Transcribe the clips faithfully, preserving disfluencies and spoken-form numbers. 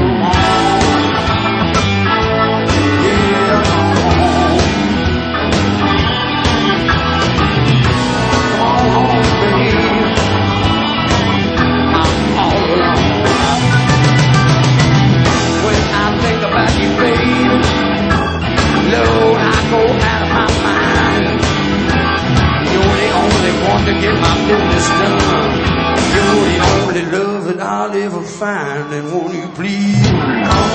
To get my business done. You're the only love that I'll ever find, and won't you please?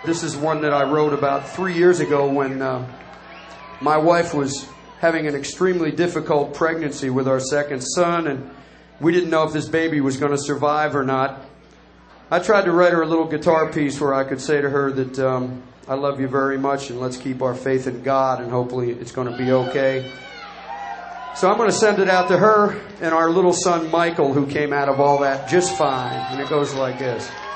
this is one that I wrote about three years ago when uh, my wife was having an extremely difficult pregnancy with our second son, and we didn't know if this baby was going to survive or not. I tried to write her a little guitar piece where I could say to her that um, I love you very much, and let's keep our faith in God, and hopefully it's going to be okay. So I'm going to send it out to her and our little son Michael, who came out of all that just fine. And it goes like this.